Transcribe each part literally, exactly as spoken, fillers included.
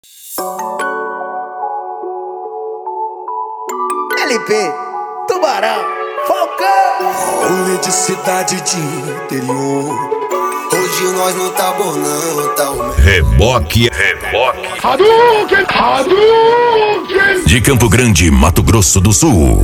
L P, Tubarão, Falcão. Rolê de cidade de interior. Hoje nós não tá bom não, tá o Reboque, reboque Hadouken, Hadouken. de Campo Grande, Mato Grosso do Sul.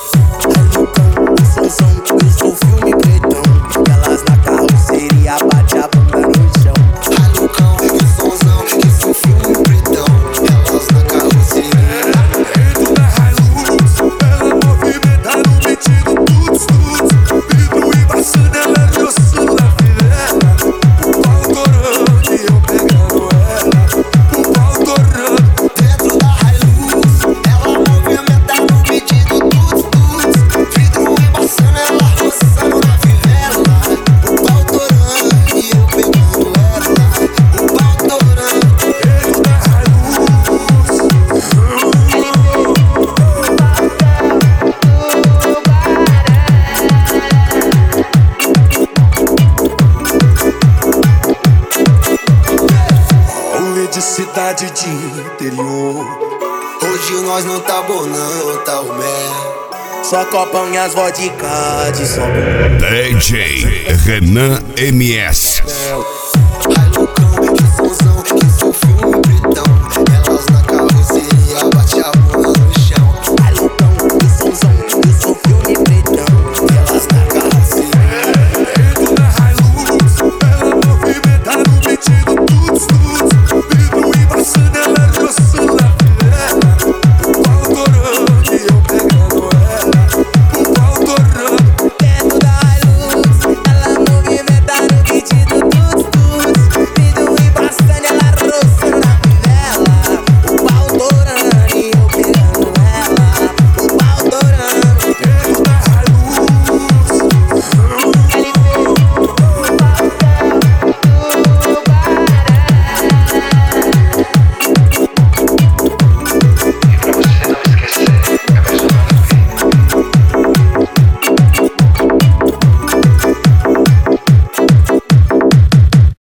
Eu sou filme pretão, elas na carroceria bate a bunda no chão. Ralucão, eu somzão, que sou filme pretão, elas na carroceria. Dentro da Hilux, ela movimenta no metido tudo, tudo. Vidro embaçando, ela é meu sul da fivela. O pau torando e eu pegando ela. O pau torando. Dentro da Hilux, ela movimenta no metido tudo, tudo. Vidro embaçando, ela roçando na fivela. O pau torando e eu pegando ela. O pau torando. Dentro da Hilux. Rolê de cidade de interior. Hoje nós não tá bom não, tá o mel. Só copão e as vodka de som. D J Renan M S.